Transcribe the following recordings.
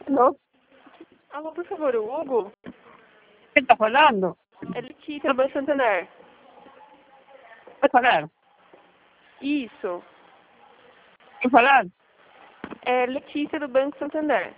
Alô? Alô, por favor, o Hugo? Quem está falando? É Letícia do Banco Santander. Pode falar? Isso. Pode falar? É Letícia do Banco Santander.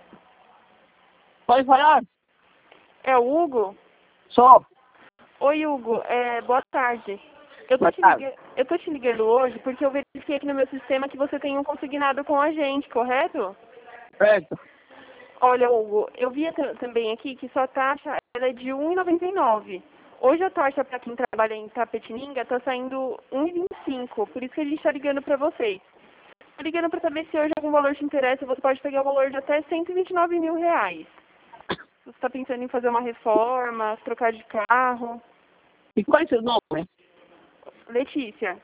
Pode falar? É o Hugo? Sou. Oi, Hugo. Boa tarde. Boa tarde. Eu tô te ligando hoje porque eu verifiquei aqui no meu sistema que você tem um consignado com a gente, correto? Certo. Olha, Hugo, eu vi também aqui que sua taxa ela é de R$ 1,99. Hoje a taxa para quem trabalha em Tapetininga está saindo R$ 1,25. Por isso que a gente está ligando para vocês. Tô ligando para saber se hoje algum valor te interessa. Você pode pegar o valor de até R$ 129 mil. Você está pensando em fazer uma reforma, trocar de carro. E qual é o seu nome? Letícia.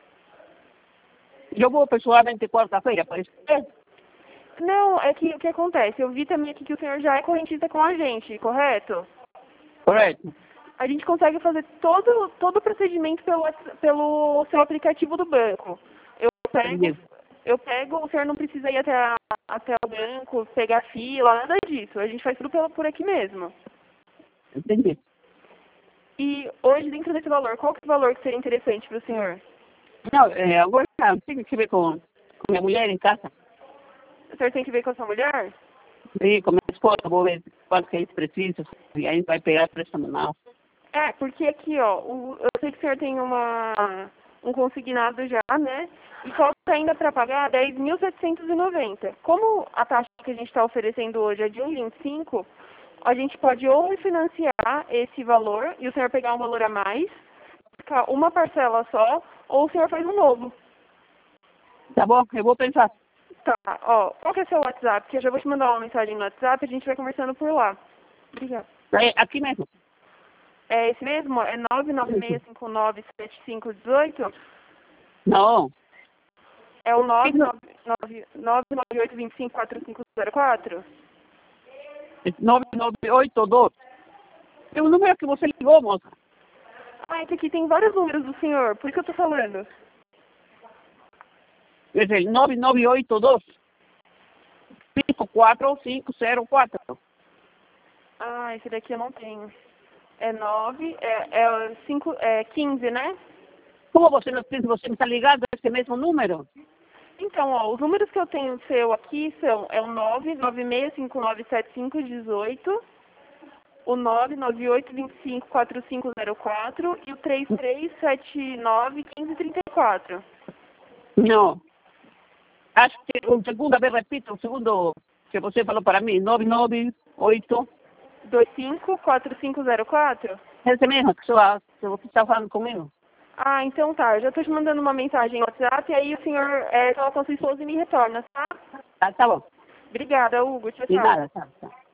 Eu vou pessoalmente quarta-feira, pode ser? Não, é que o que acontece? Eu vi também aqui que o senhor já é correntista com a gente, correto? Correto. A gente consegue fazer todo o procedimento pelo seu aplicativo do banco. Entendi. Eu pego, o senhor não precisa ir até o banco, pegar fila, nada disso. A gente faz tudo por aqui mesmo. Entendi. E hoje, dentro desse valor, qual que é o valor que seria interessante para o senhor? Não, agora tem que ver com minha mulher em casa. O senhor tem que ver com a sua mulher? E com minha esposa, vou ver quanto que a gente precisa. E a gente vai pegar prestacional. É, porque aqui, ó, eu sei que o senhor tem um consignado já, né? E falta ainda para pagar 10.790. Como a taxa que a gente está oferecendo hoje é de 1,25, a gente pode ou refinanciar esse valor e o senhor pegar um valor a mais, ficar uma parcela só, ou o senhor faz um novo. Tá bom? Eu vou pensar. Tá, ó, qual que é seu WhatsApp? Que eu já vou te mandar uma mensagem no WhatsApp e a gente vai conversando por lá. Obrigada. É aqui mesmo. É esse mesmo? É 996597518? Não. É o 998254504? 9982. É o número que você ligou, moça. Ah, esse aqui tem vários números do senhor, por isso que eu tô falando. Quer dizer, 9982 54504. Ah, esse daqui eu não tenho. É 15, né? Como você não tem, você não está ligado a esse mesmo número? Então, ó, os números que eu tenho seu aqui é o 996597518, o 998254504 e o 33791534. Não. Acho que a segunda vez, repito, o segundo que você falou para mim, 998. 254504? Esse mesmo que você está falando comigo? Ah, então tá. Eu já tô te mandando uma mensagem no WhatsApp e aí o senhor fala com a sua esposa e me retorna, tá? Tá bom. Obrigada, Hugo. Tchau, De tchau. nada, tá.